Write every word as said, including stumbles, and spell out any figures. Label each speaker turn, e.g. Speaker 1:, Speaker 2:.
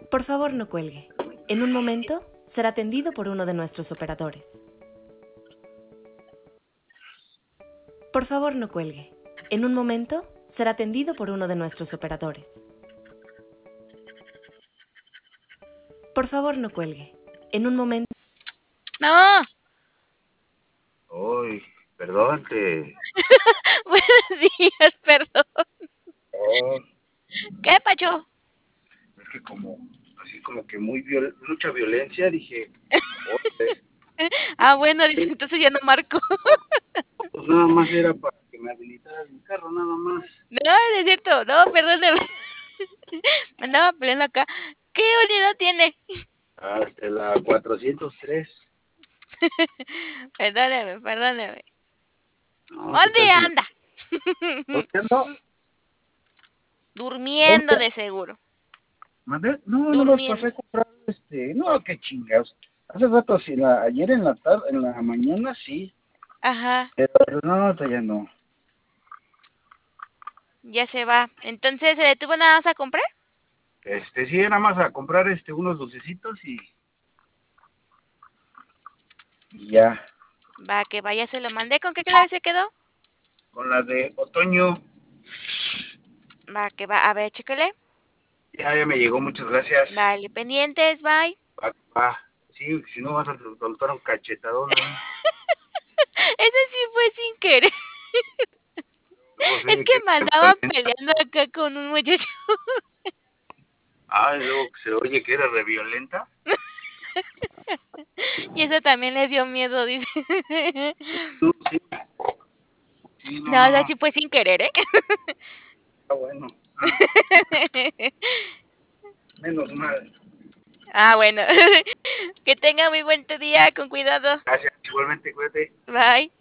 Speaker 1: Por favor, no cuelgue. En un momento será atendido por uno de nuestros operadores. Por favor, no cuelgue. En un momento será atendido por uno de nuestros operadores. Por favor, no cuelgue. En un momento...
Speaker 2: ¡No!
Speaker 3: Uy, perdón, te...
Speaker 2: Buenos días, perdón.
Speaker 3: Oh,
Speaker 2: ¿Qué, Pacho?
Speaker 3: es que como, así como que muy viol... mucha violencia, dije... Oh,
Speaker 2: Ah, bueno, dice, entonces ya no marco.
Speaker 3: pues nada más era para que me habilitaras mi carro, nada más.
Speaker 2: No, no es cierto. No, perdóneme. Me andaba peleando acá. ¿Qué unidad tiene?
Speaker 3: Hasta la cuatrocientos tres.
Speaker 2: Perdóneme, perdóneme.
Speaker 3: No, ¿qué
Speaker 2: ¿Dónde
Speaker 3: tal?
Speaker 2: anda?
Speaker 3: ¿Dónde ando?
Speaker 2: Durmiendo de seguro.
Speaker 3: ¿Mandé? No, no los
Speaker 2: Durmiendo.
Speaker 3: pasé a comprar, este... No, qué chingados. Hace rato, sí, la... ayer en la tarde, en la mañana, sí.
Speaker 2: Ajá,
Speaker 3: Pero no, todavía no.
Speaker 2: ya se va. Entonces, ¿se detuvo nada más a comprar?
Speaker 3: Este, sí, nada más a comprar este unos dulcecitos y... y ya.
Speaker 2: Va, que vaya, se lo mandé. ¿Con qué clave se quedó?
Speaker 3: Con la de otoño.
Speaker 2: Va, que va. A ver, chéquele.
Speaker 3: Ya, ya me llegó, muchas gracias.
Speaker 2: Vale, pendientes, bye.
Speaker 3: Va, va. Sí, si no vas a soltar un cachetadón ahí.
Speaker 2: Ese sí fue sin querer.
Speaker 3: Luego se
Speaker 2: Es
Speaker 3: oye
Speaker 2: que
Speaker 3: que
Speaker 2: me
Speaker 3: se
Speaker 2: andaba
Speaker 3: violenta.
Speaker 2: peleando acá con un muchacho.
Speaker 3: Ah, y luego se oye que era re violenta.
Speaker 2: Y eso también le dio miedo, dice.
Speaker 3: No, sí. Sí, no,
Speaker 2: No, o
Speaker 3: no,
Speaker 2: sea,
Speaker 3: no.
Speaker 2: sí fue sin querer, ¿eh?
Speaker 3: Está bueno. Ah, menos mal.
Speaker 2: Ah, bueno. Que tenga muy buen día, con cuidado.
Speaker 3: Gracias, igualmente, cuídate.
Speaker 2: Bye.